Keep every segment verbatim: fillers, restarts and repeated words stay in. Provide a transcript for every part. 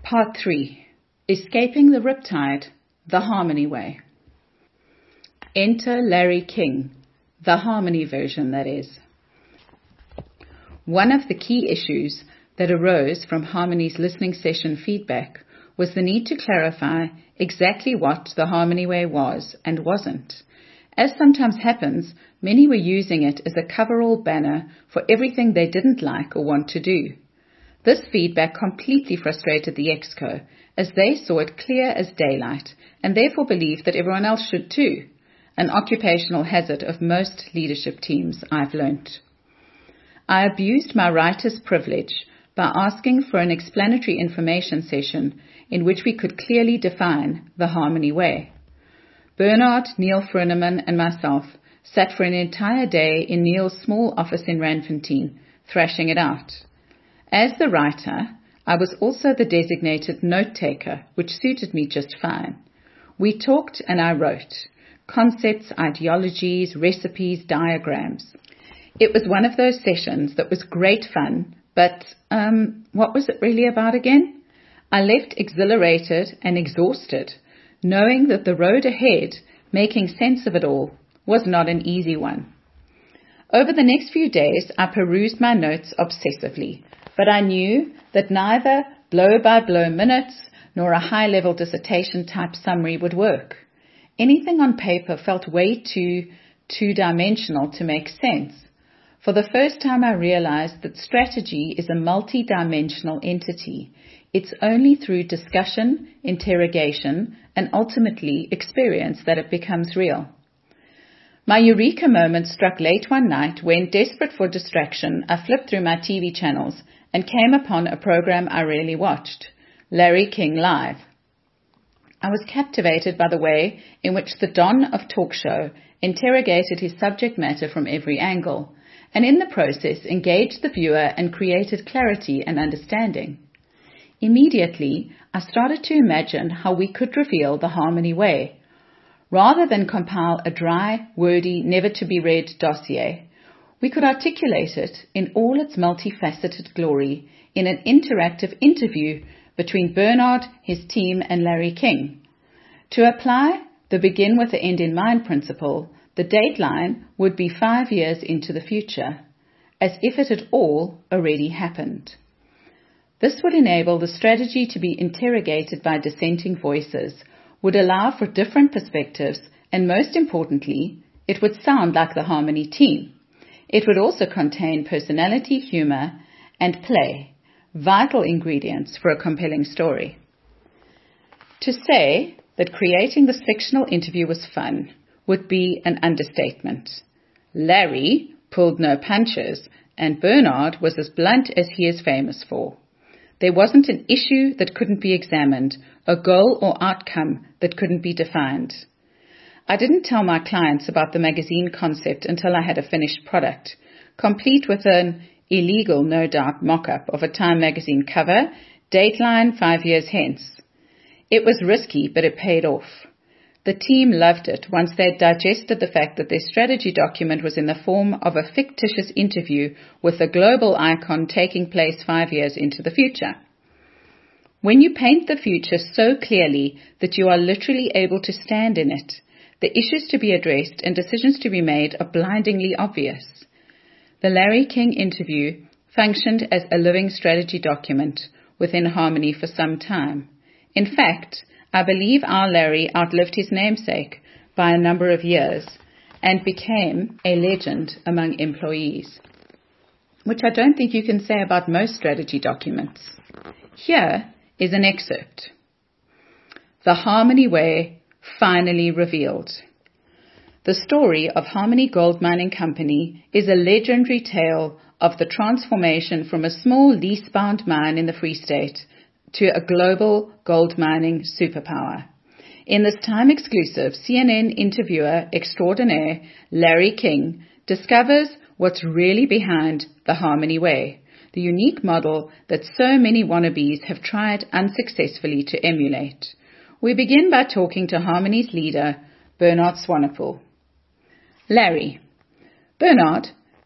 Part three. Escaping the Riptide, the Harmony Way. Enter Larry King, the Harmony version, that is. One of the key issues that arose from Harmony's listening session feedback was the need to clarify exactly what the Harmony Way was and wasn't. As sometimes happens, many were using it as a cover-all banner for everything they didn't like or want to do. This feedback completely frustrated the Exco, as they saw it clear as daylight and therefore believed that everyone else should too, an occupational hazard of most leadership teams, I've learnt. I abused my writer's privilege by asking for an explanatory information session in which we could clearly define the Harmony Way. Bernard, Neil Fruneman and myself sat for an entire day in Neil's small office in Randfontein, thrashing it out. As the writer, I was also the designated note-taker, which suited me just fine. We talked and I wrote. Concepts, ideologies, recipes, diagrams. It was one of those sessions that was great fun, but um, what was it really about again? I left exhilarated and exhausted, knowing that the road ahead, making sense of it all, was not an easy one. Over the next few days, I perused my notes obsessively, but I knew that neither blow-by-blow minutes nor a high-level dissertation-type summary would work. Anything on paper felt way too two-dimensional to make sense. For the first time, I realized that strategy is a multi-dimensional entity. It's only through discussion, interrogation, and ultimately experience that it becomes real. My eureka moment struck late one night when, desperate for distraction, I flipped through my T V channels and came upon a program I rarely watched, Larry King Live. I was captivated by the way in which the Don of talk show interrogated his subject matter from every angle, and in the process engaged the viewer and created clarity and understanding. Immediately, I started to imagine how we could reveal the Harmony Way. Rather than compile a dry, wordy, never-to-be-read dossier, we could articulate it in all its multifaceted glory in an interactive interview between Bernard, his team, and Larry King. To apply the begin with the end in mind principle, the dateline would be five years into the future, as if it had all already happened. This would enable the strategy to be interrogated by dissenting voices, would allow for different perspectives, and most importantly, it would sound like the Harmony team. It would also contain personality, humor, and play, vital ingredients for a compelling story. To say that creating this fictional interview was fun would be an understatement. Larry pulled no punches, and Bernard was as blunt as he is famous for. There wasn't an issue that couldn't be examined, a goal or outcome that couldn't be defined. I didn't tell my clients about the magazine concept until I had a finished product, complete with an illegal, no doubt, mock-up of a Time magazine cover, dateline five years hence. It was risky, but it paid off. The team loved it once they had digested the fact that their strategy document was in the form of a fictitious interview with a global icon taking place five years into the future. When you paint the future so clearly that you are literally able to stand in it, the issues to be addressed and decisions to be made are blindingly obvious. The Larry King interview functioned as a living strategy document within Harmony for some time. In fact, I believe our Larry outlived his namesake by a number of years and became a legend among employees, which I don't think you can say about most strategy documents. Here is an excerpt. The Harmony Way finally revealed. The story of Harmony Gold Mining Company is a legendary tale of the transformation from a small lease-bound mine in the Free State to a global gold mining superpower. In this time-exclusive C N N interviewer extraordinaire, Larry King discovers what's really behind the Harmony Way, the unique model that so many wannabes have tried unsuccessfully to emulate. We begin by talking to Harmony's leader, Bernard Swanepoel. Larry. Bernard,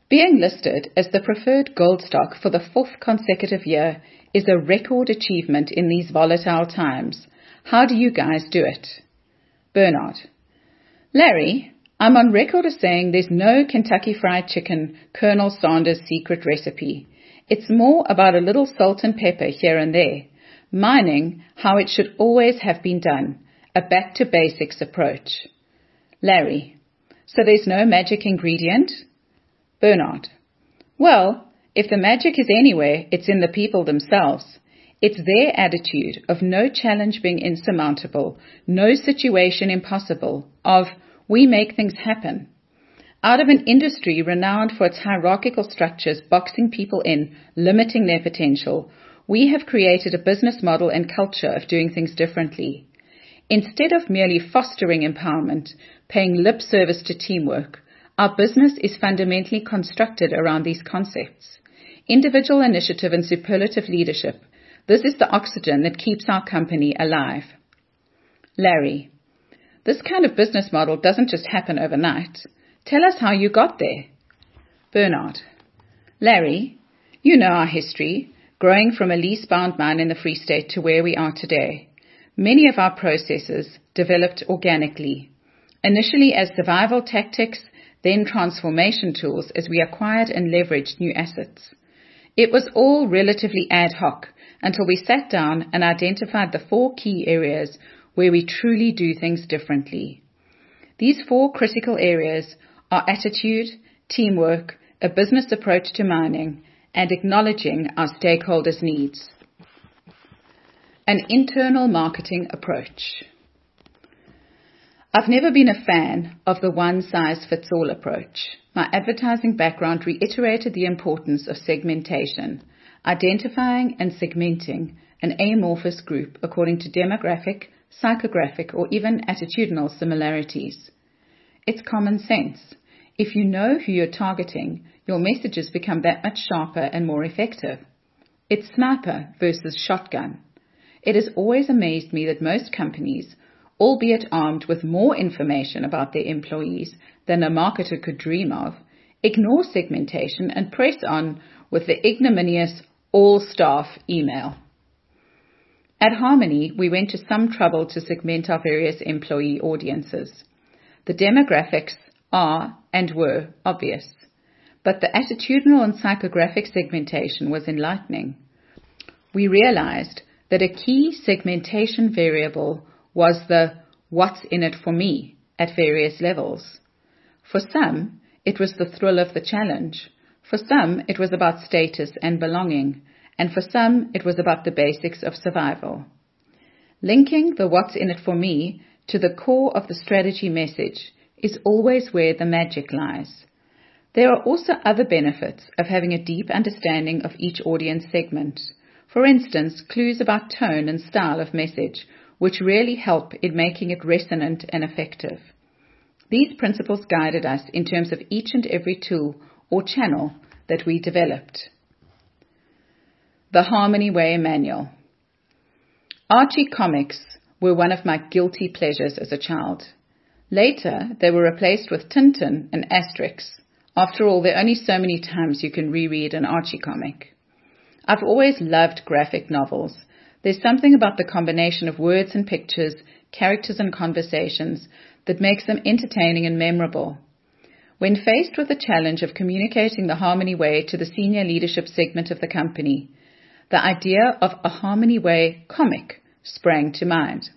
Being listed as the preferred gold stock for the fourth consecutive year is a record achievement in these volatile times. How do you guys do it? Bernard: Larry, I'm on record as saying there's no Kentucky Fried Chicken Colonel Sanders secret recipe. It's more about a little salt and pepper here and there. Mining how it should always have been done. A back-to-basics approach. Larry: So there's no magic ingredient? Bernard: Well, if the magic is anywhere, it's in the people themselves. It's their attitude of no challenge being insurmountable, no situation impossible, of we make things happen. Out of an industry renowned for its hierarchical structures boxing people in, limiting their potential, we have created a business model and culture of doing things differently. Instead of merely fostering empowerment, paying lip service to teamwork, our business is fundamentally constructed around these concepts. Individual initiative and superlative leadership. This is the oxygen that keeps our company alive. Larry: This kind of business model doesn't just happen overnight. Tell us how you got there. Bernard: Larry, you know our history, growing from a lease-bound mine in the Free State to where we are today. Many of our processes developed organically, initially as survival tactics, then transformation tools as we acquired and leveraged new assets. It was all relatively ad hoc until we sat down and identified the four key areas where we truly do things differently. These four critical areas are attitude, teamwork, a business approach to mining, and acknowledging our stakeholders' needs. An internal marketing approach. I've never been a fan of the one-size-fits-all approach. My advertising background reiterated the importance of segmentation, identifying and segmenting an amorphous group according to demographic, psychographic, or even attitudinal similarities. It's common sense. If you know who you're targeting, your messages become that much sharper and more effective. It's sniper versus shotgun. It has always amazed me that most companies, albeit armed with more information about their employees than a marketer could dream of, ignore segmentation and press on with the ignominious all-staff email. At Harmony, we went to some trouble to segment our various employee audiences. The demographics are and were obvious, but the attitudinal and psychographic segmentation was enlightening. We realized that a key segmentation variable was the what's in it for me at various levels. For some, it was the thrill of the challenge. For some, it was about status and belonging. And for some, it was about the basics of survival. Linking the what's in it for me to the core of the strategy message is always where the magic lies. There are also other benefits of having a deep understanding of each audience segment. For instance, clues about tone and style of message, which really help in making it resonant and effective. These principles guided us in terms of each and every tool or channel that we developed. The Harmony Way Manual. Archie comics were one of my guilty pleasures as a child. Later, they were replaced with Tintin and Asterix. After all, there are only so many times you can reread an Archie comic. I've always loved graphic novels. There's something about the combination of words and pictures, characters and conversations that makes them entertaining and memorable. When faced with the challenge of communicating the Harmony Way to the senior leadership segment of the company, the idea of a Harmony Way comic sprang to mind.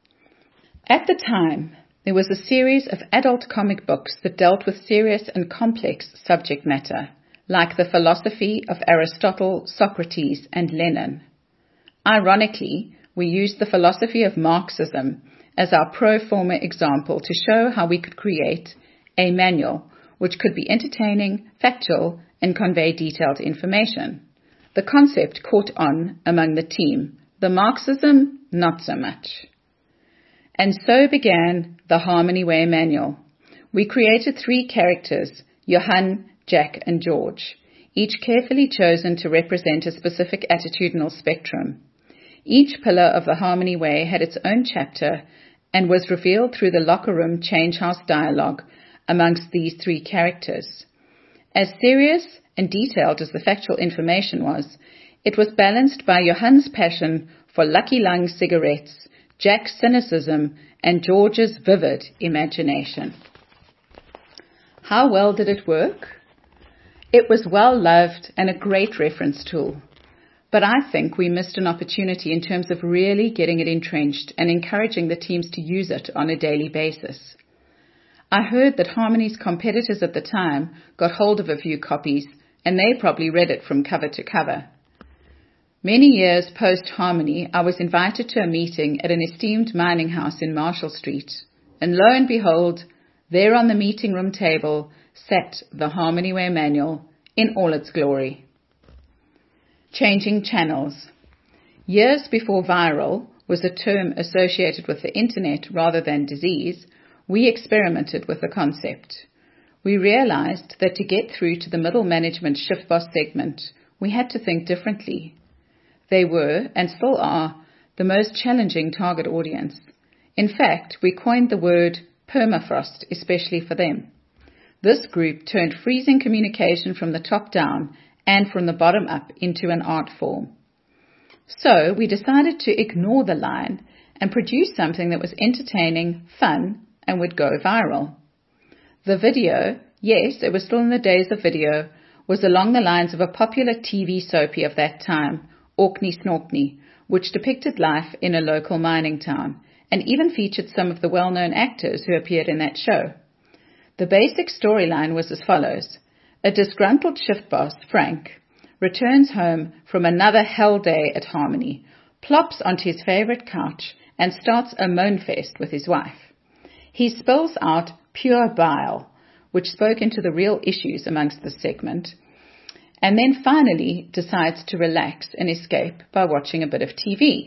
At the time, there was a series of adult comic books that dealt with serious and complex subject matter, like the philosophy of Aristotle, Socrates, and Lenin. Ironically, we used the philosophy of Marxism as our pro forma example to show how we could create a manual which could be entertaining, factual, and convey detailed information. The concept caught on among the team. The Marxism, not so much. And so began the Harmony Way Manual. We created three characters, Johann, Jack, and George, each carefully chosen to represent a specific attitudinal spectrum. Each pillar of the Harmony Way had its own chapter and was revealed through the locker room change house dialogue amongst these three characters. As serious and detailed as the factual information was, it was balanced by Johann's passion for Lucky Lung cigarettes, Jack's cynicism, and George's vivid imagination. How well did it work? It was well loved and a great reference tool. But I think we missed an opportunity in terms of really getting it entrenched and encouraging the teams to use it on a daily basis. I heard that Harmony's competitors at the time got hold of a few copies, and they probably read it from cover to cover. Many years post-Harmony, I was invited to a meeting at an esteemed mining house in Marshall Street, and lo and behold, there on the meeting room table sat the Harmony Way manual in all its glory. Changing channels. Years before viral was a term associated with the internet rather than disease, we experimented with the concept. We realized that to get through to the middle management shift boss segment, we had to think differently. They were, and still are, the most challenging target audience. In fact, we coined the word permafrost especially for them. This group turned freezing communication from the top down and from the bottom up into an art form. So we decided to ignore the line and produce something that was entertaining, fun, and would go viral. The video, yes, it was still in the days of video, was along the lines of a popular T V soapie of that time, Orkney Snorkney, which depicted life in a local mining town, and even featured some of the well-known actors who appeared in that show. The basic storyline was as follows. A disgruntled shift boss, Frank, returns home from another hell day at Harmony, plops onto his favorite couch, and starts a moan fest with his wife. He spills out pure bile, which spoke into the real issues amongst the segment, and then finally decides to relax and escape by watching a bit of T V.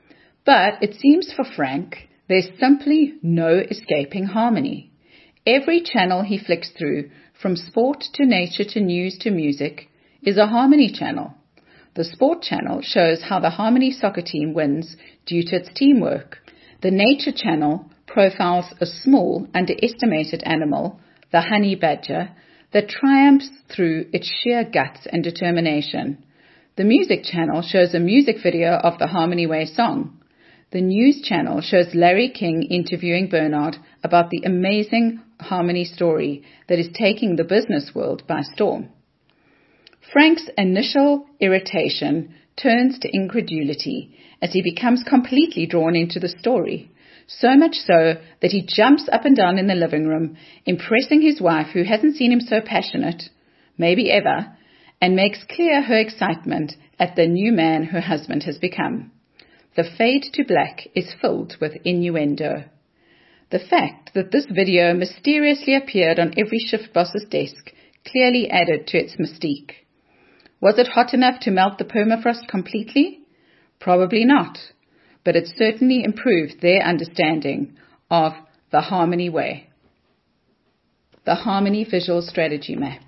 But it seems for Frank, there's simply no escaping Harmony. Every channel he flicks through, from sport to nature to news to music, is a Harmony channel. The sport channel shows how the Harmony soccer team wins due to its teamwork. The nature channel profiles a small, underestimated animal, the honey badger, that triumphs through its sheer guts and determination. The music channel shows a music video of the Harmony Way song. The news channel shows Larry King interviewing Bernard about the amazing Harmony story that is taking the business world by storm. Frank's initial irritation turns to incredulity as he becomes completely drawn into the story, so much so that he jumps up and down in the living room, impressing his wife, who hasn't seen him so passionate, maybe ever, and makes clear her excitement at the new man her husband has become. The fade to black is filled with innuendo. The fact that this video mysteriously appeared on every shift boss's desk clearly added to its mystique. Was it hot enough to melt the permafrost completely? Probably not, but it certainly improved their understanding of the Harmony Way. The Harmony Visual Strategy Map.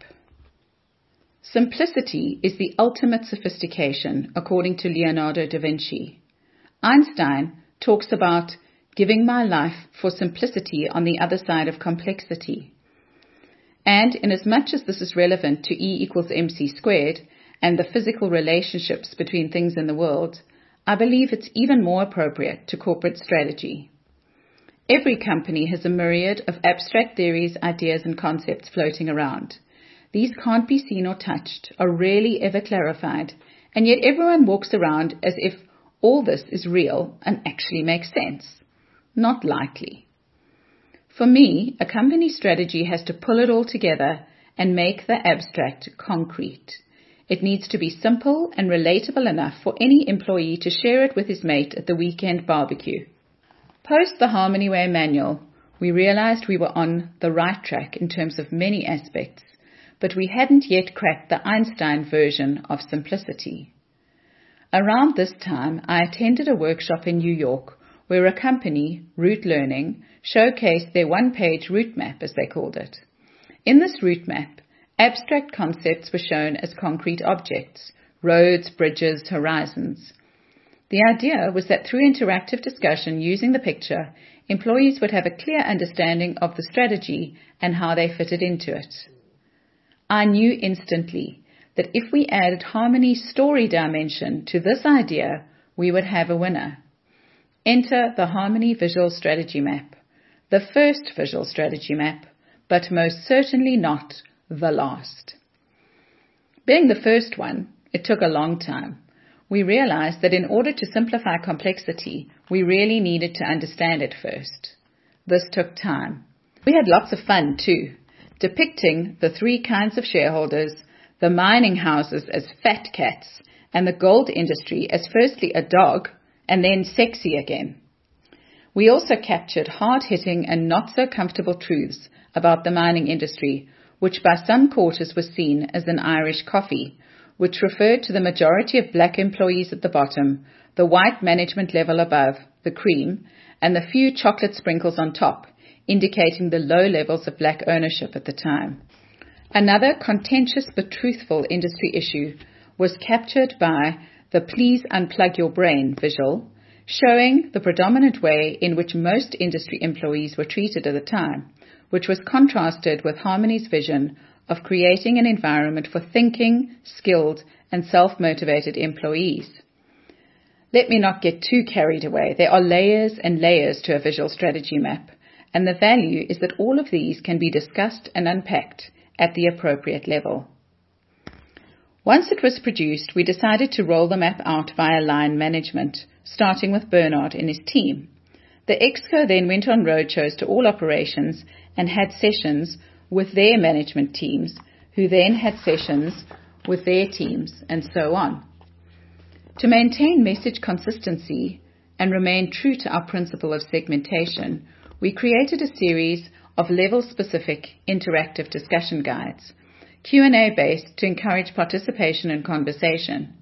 Simplicity is the ultimate sophistication, according to Leonardo da Vinci. Einstein talks about giving my life for simplicity on the other side of complexity. And inasmuch as this is relevant to E equals mc squared and the physical relationships between things in the world, I believe it's even more appropriate to corporate strategy. Every company has a myriad of abstract theories, ideas, and concepts floating around. These can't be seen or touched, are rarely ever clarified, and yet everyone walks around as if all this is real and actually makes sense. Not likely. For me, a company strategy has to pull it all together and make the abstract concrete. It needs to be simple and relatable enough for any employee to share it with his mate at the weekend barbecue. Post the Harmony Way manual, we realized we were on the right track in terms of many aspects, but we hadn't yet cracked the Einstein version of simplicity. Around this time, I attended a workshop in New York where a company, Route Learning, showcased their one-page route map, as they called it. In this route map, abstract concepts were shown as concrete objects, roads, bridges, horizons. The idea was that through interactive discussion using the picture, employees would have a clear understanding of the strategy and how they fitted into it. I knew instantly that if we added Harmony's story dimension to this idea, we would have a winner. Enter the Harmony Visual Strategy Map, the first visual strategy map, but most certainly not the last. Being the first one, it took a long time. We realized that in order to simplify complexity, we really needed to understand it first. This took time. We had lots of fun too, depicting the three kinds of shareholders, the mining houses as fat cats, and the gold industry as firstly a dog and then sexy again. We also captured hard-hitting and not so comfortable truths about the mining industry, which by some quarters was seen as an Irish coffee, which referred to the majority of black employees at the bottom, the white management level above, the cream, and the few chocolate sprinkles on top, indicating the low levels of black ownership at the time. Another contentious but truthful industry issue was captured by the Please Unplug Your Brain visual, showing the predominant way in which most industry employees were treated at the time, which was contrasted with Harmony's vision of creating an environment for thinking, skilled, and self-motivated employees. Let me not get too carried away. There are layers and layers to a visual strategy map, and the value is that all of these can be discussed and unpacked at the appropriate level. Once it was produced, we decided to roll the map out via line management, starting with Bernard and his team. The Exco then went on roadshows to all operations and had sessions with their management teams, who then had sessions with their teams, and so on. To maintain message consistency and remain true to our principle of segmentation, we created a series of level-specific interactive discussion guides, Q and A based to encourage participation and conversation.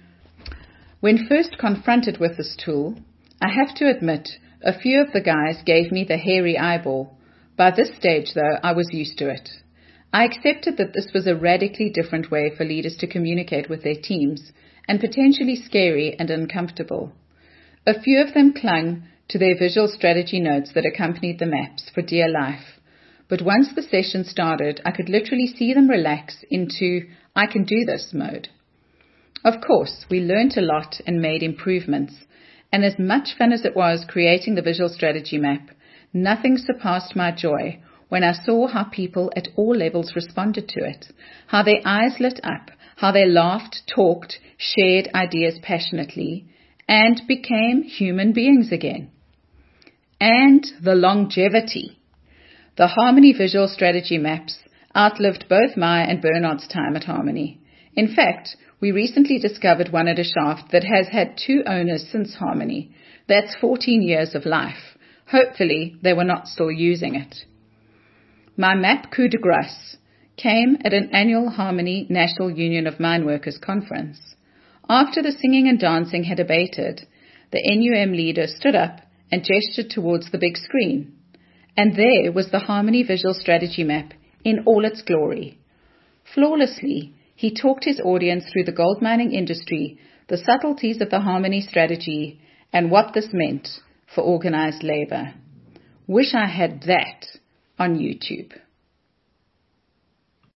When first confronted with this tool, I have to admit a few of the guys gave me the hairy eyeball. By this stage, though, I was used to it. I accepted that this was a radically different way for leaders to communicate with their teams, and potentially scary and uncomfortable. A few of them clung to their visual strategy notes that accompanied the maps for dear life. But once the session started, I could literally see them relax into I can do this mode. Of course, we learnt a lot and made improvements, and as much fun as it was creating the visual strategy map, nothing surpassed my joy when I saw how people at all levels responded to it, how their eyes lit up, how they laughed, talked, shared ideas passionately, and became human beings again. And the longevity. The Harmony Visual Strategy Maps outlived both my and Bernard's time at Harmony. In fact, we recently discovered one at a shaft that has had two owners since Harmony. That's fourteen years of life. Hopefully, they were not still using it. My map coup de grace came at an annual Harmony National Union of Mine Workers conference. After the singing and dancing had abated, the N U M leader stood up and gestured towards the big screen. And there was the Harmony Visual Strategy Map in all its glory. Flawlessly, he talked his audience through the gold mining industry, the subtleties of the Harmony strategy, and what this meant for organized labor. Wish I had that on YouTube.